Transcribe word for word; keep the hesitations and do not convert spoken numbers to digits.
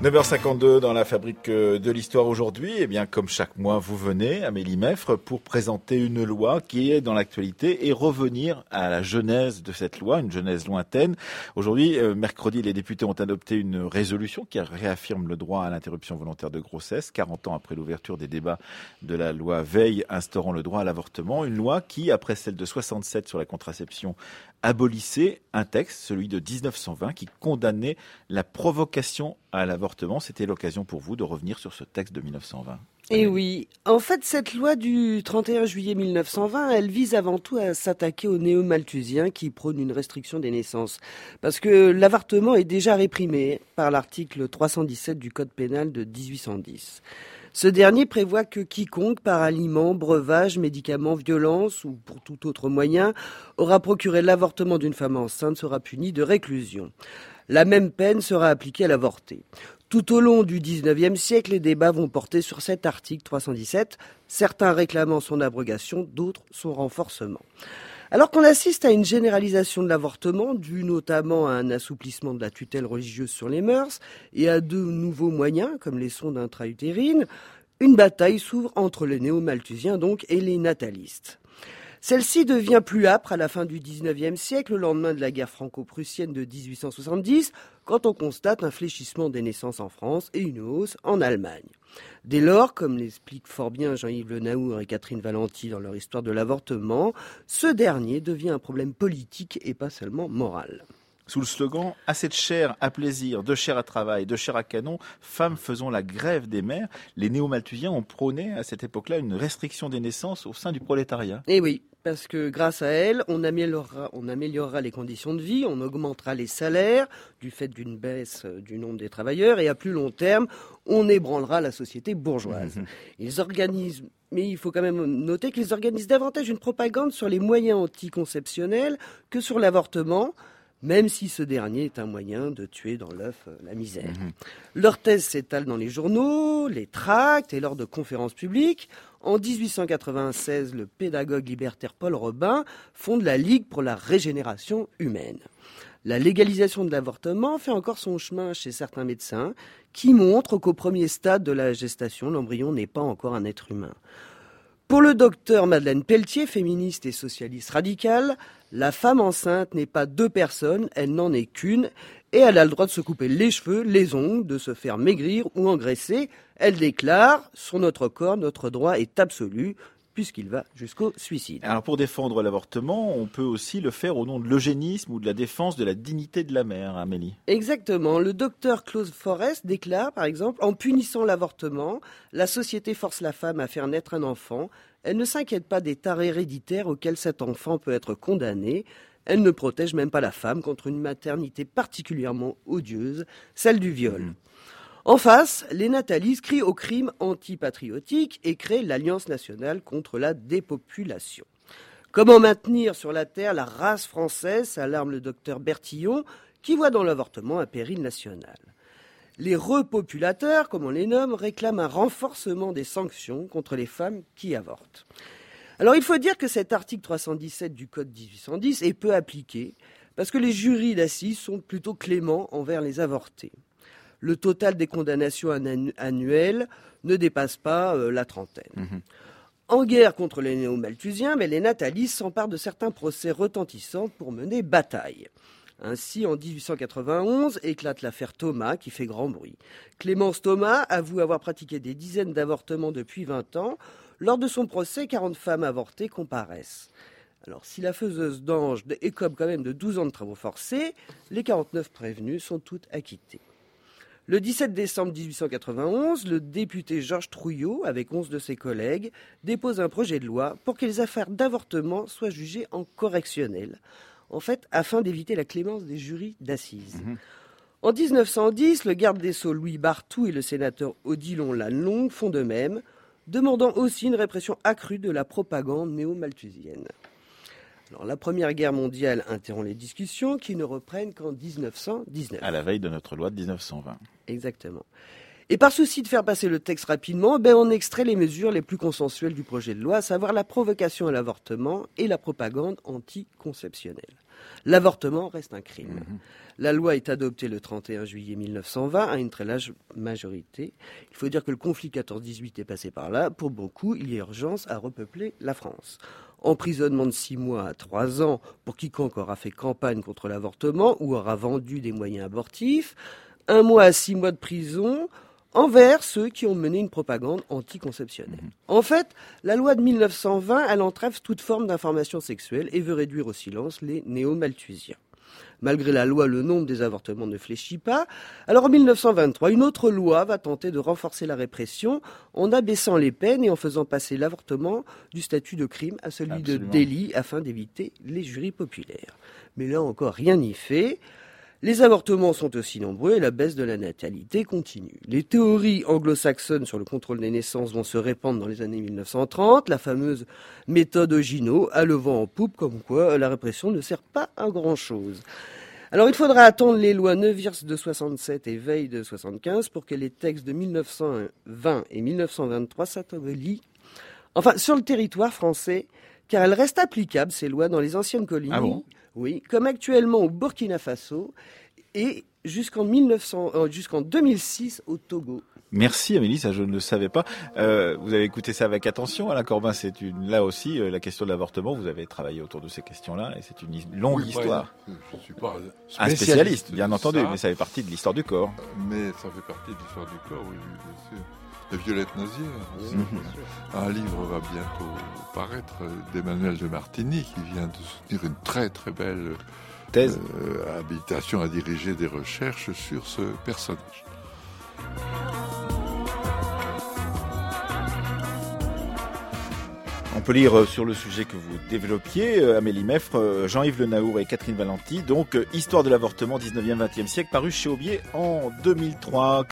neuf heures cinquante-deux dans la fabrique de l'histoire aujourd'hui. Eh bien, comme chaque mois, vous venez, Amélie Meffre, pour présenter une loi qui est dans l'actualité et revenir à la genèse de cette loi, une genèse lointaine. Aujourd'hui, euh, mercredi, les députés ont adopté une résolution qui réaffirme le droit à l'interruption volontaire de grossesse, quarante ans après l'ouverture des débats de la loi Veil instaurant le droit à l'avortement. Une loi qui, après celle de soixante-sept sur la contraception, abolissait un texte, celui de dix-neuf cent vingt, qui condamnait la provocation à l'avortement. C'était l'occasion pour vous de revenir sur ce texte de mille neuf cent vingt. Et oui, en fait, cette loi du trente et un juillet mille neuf cent vingt, elle vise avant tout à s'attaquer aux néo-malthusiens qui prônent une restriction des naissances. Parce que l'avortement est déjà réprimé par l'article trois cent dix-sept du Code pénal de dix-huit cent dix. Ce dernier prévoit que quiconque, par aliment, breuvage, médicament, violence ou pour tout autre moyen, aura procuré l'avortement d'une femme enceinte sera puni de réclusion. La même peine sera appliquée à l'avorté. Tout au long du dix-neuvième siècle, les débats vont porter sur cet article trois cent dix-sept, certains réclamant son abrogation, d'autres son renforcement. Alors qu'on assiste à une généralisation de l'avortement, due notamment à un assouplissement de la tutelle religieuse sur les mœurs et à de nouveaux moyens, comme les sondes intra-utérines, une bataille s'ouvre entre les néo-malthusiens donc et les natalistes. Celle-ci devient plus âpre à la fin du dix-neuvième siècle, au lendemain de la guerre franco-prussienne de dix-huit cent soixante-dix, quand on constate un fléchissement des naissances en France et une hausse en Allemagne. Dès lors, comme l'expliquent fort bien Jean-Yves Le Naour et Catherine Valenti dans leur histoire de l'avortement, ce dernier devient un problème politique et pas seulement moral. Sous le slogan « Assez de chair à plaisir, de chair à travail, de chair à canon, femmes faisons la grève des mères », les néo-malthusiens ont prôné à cette époque-là une restriction des naissances au sein du prolétariat. Eh oui, parce que grâce à elle, on améliorera, on améliorera les conditions de vie, on augmentera les salaires du fait d'une baisse du nombre des travailleurs et à plus long terme, on ébranlera la société bourgeoise. Mmh. Ils organisent Mais il faut quand même noter qu'ils organisent davantage une propagande sur les moyens anticonceptionnels que sur l'avortement, même si ce dernier est un moyen de tuer dans l'œuf la misère. Mmh. Leur thèse s'étale dans les journaux, les tracts et lors de conférences publiques. En dix-huit cent quatre-vingt-seize, le pédagogue libertaire Paul Robin fonde la Ligue pour la régénération humaine. La légalisation de l'avortement fait encore son chemin chez certains médecins qui montrent qu'au premier stade de la gestation, l'embryon n'est pas encore un être humain. Pour le docteur Madeleine Pelletier, féministe et socialiste radicale, la femme enceinte n'est pas deux personnes, elle n'en est qu'une, et elle a le droit de se couper les cheveux, les ongles, de se faire maigrir ou engraisser. Elle déclare « Sur notre corps, notre droit est absolu », puisqu'il va jusqu'au suicide. Alors pour défendre l'avortement, on peut aussi le faire au nom de l'eugénisme ou de la défense de la dignité de la mère, Amélie. Exactement. Le docteur Claude Forest déclare, par exemple, en punissant l'avortement, la société force la femme à faire naître un enfant. Elle ne s'inquiète pas des tares héréditaires auxquels cet enfant peut être condamné. Elle ne protège même pas la femme contre une maternité particulièrement odieuse, celle du viol. Mmh. En face, les natalistes crient au crime antipatriotique et créent l'Alliance nationale contre la dépopulation. Comment maintenir sur la terre la race française, s'alarme le docteur Bertillon, qui voit dans l'avortement un péril national. Les repopulateurs, comme on les nomme, réclament un renforcement des sanctions contre les femmes qui avortent. Alors il faut dire que cet article trois cent dix-sept du Code dix-huit cent dix est peu appliqué, parce que les jurys d'assises sont plutôt cléments envers les avortés. Le total des condamnations annuelles ne dépasse pas euh, la trentaine. Mmh. En guerre contre les néo-malthusiens, mais les natalistes s'emparent de certains procès retentissants pour mener bataille. Ainsi, en dix-huit cent quatre-vingt-onze, éclate l'affaire Thomas qui fait grand bruit. Clémence Thomas avoue avoir pratiqué des dizaines d'avortements depuis vingt ans. Lors de son procès, quarante femmes avortées comparaissent. Alors, si la faiseuse d'ange écope quand même de douze ans de travaux forcés, les quarante-neuf prévenues sont toutes acquittées. Le dix-sept décembre dix-huit cent quatre-vingt-onze, le député Georges Trouillot, avec onze de ses collègues, dépose un projet de loi pour que les affaires d'avortement soient jugées en correctionnel, en fait, afin d'éviter la clémence des jurys d'assises. Mmh. En dix-neuf cent dix, le garde des Sceaux Louis Barthou et le sénateur Odilon Lalonde font de même, demandant aussi une répression accrue de la propagande néo-malthusienne. Alors, la Première Guerre mondiale interrompt les discussions qui ne reprennent qu'en dix-neuf cent dix-neuf. À la veille de notre loi de dix-neuf cent vingt. Exactement. Et par souci de faire passer le texte rapidement, ben on extrait les mesures les plus consensuelles du projet de loi, à savoir la provocation à l'avortement et la propagande anticonceptionnelle. L'avortement reste un crime. Mmh. La loi est adoptée le trente et un juillet mille neuf cent vingt à une très large majorité. Il faut dire que le conflit quatorze dix-huit est passé par là. Pour beaucoup, il y a urgence à repeupler la France. Emprisonnement de six mois à trois ans pour quiconque aura fait campagne contre l'avortement ou aura vendu des moyens abortifs. Un mois à six mois de prison envers ceux qui ont mené une propagande anticonceptionnelle. Mmh. En fait, la loi de mille neuf cent vingt, elle entrave toute forme d'information sexuelle et veut réduire au silence les néo-malthusiens. Malgré la loi, le nombre des avortements ne fléchit pas. Alors en mille neuf cent vingt-trois, une autre loi va tenter de renforcer la répression en abaissant les peines et en faisant passer l'avortement du statut de crime à celui Absolument. de délit afin d'éviter les jurys populaires. Mais là encore, rien n'y fait. Les avortements sont aussi nombreux et la baisse de la natalité continue. Les théories anglo-saxonnes sur le contrôle des naissances vont se répandre dans les années mille neuf cent trente. La fameuse méthode Ogino a le vent en poupe, comme quoi la répression ne sert pas à grand-chose. Alors il faudra attendre les lois Neuwirth de soixante-sept et Veil de soixante-quinze pour que les textes de mille neuf cent vingt et mille neuf cent vingt-trois s'abolissent, enfin sur le territoire français, car elles restent applicables, ces lois, dans les anciennes colonies. Ah bon ? Oui, comme actuellement au Burkina Faso et jusqu'en, mille neuf cents, euh, jusqu'en deux mille six au Togo. Merci Amélie, ça je ne le savais pas. Euh, vous avez écouté ça avec attention, Alain Corbin. C'est une, là aussi euh, la question de l'avortement. Vous avez travaillé autour de ces questions-là et c'est une longue oui, histoire. Ouais, je ne suis pas spécialiste, un spécialiste, bien entendu, ça, mais ça fait partie de l'histoire du corps. Mais ça fait partie de l'histoire du corps, oui, bien sûr. De Violette Nozière. Oui, mmh. Un livre va bientôt paraître d'Emmanuel de Martigny qui vient de soutenir une très très belle thèse, euh, habilitation à diriger des recherches sur ce personnage. On peut lire sur le sujet que vous développiez, Amélie Meffre, Jean-Yves Le Naour et Catherine Valenti, donc Histoire de l'avortement dix-neuvième vingtième siècle, paru chez Aubier en deux mille trois.